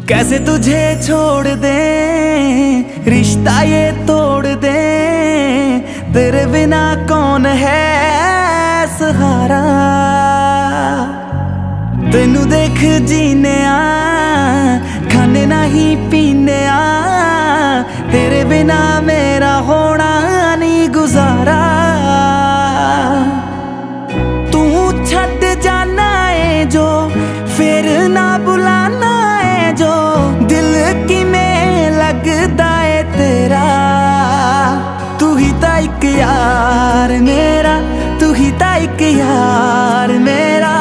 कैसे तुझे छोड़ दे, रिश्ता ये तोड़ दे, तेरे बिना कौन है सहारा। तेनू देख जीने खाने नहीं पीने तेरे बिना मेरा होना नहीं गुजारा। तू छड़ जाना है जो फिर ना बुलाना है जो, दिल की में लगदा है तेरा। तू ही ता इक यार मेरा, तू ही ता इक यार मेरा,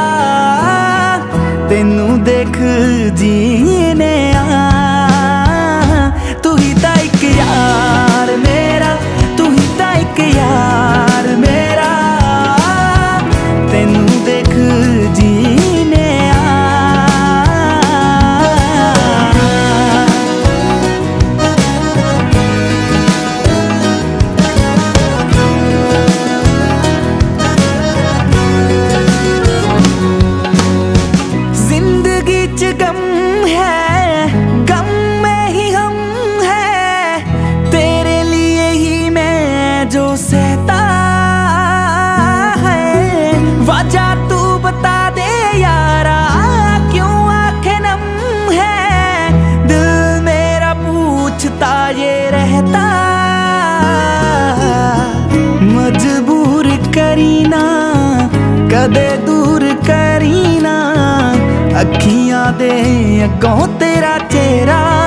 तेनू देख जीने तू ही ता इक यार मेरा, तू ही ता इक यार मेरा, तेनू देख जीने जिंदगी च गम है, गम में ही हम है, तेरे लिए ही मैं जो सहता है। वजह तू बता दे यारा, क्यों आंखें नम है, दिल मेरा पूछता ये रहता। मजबूर करीना कदे दूर करीना, अखियां दे अगों तेरा चेहरा।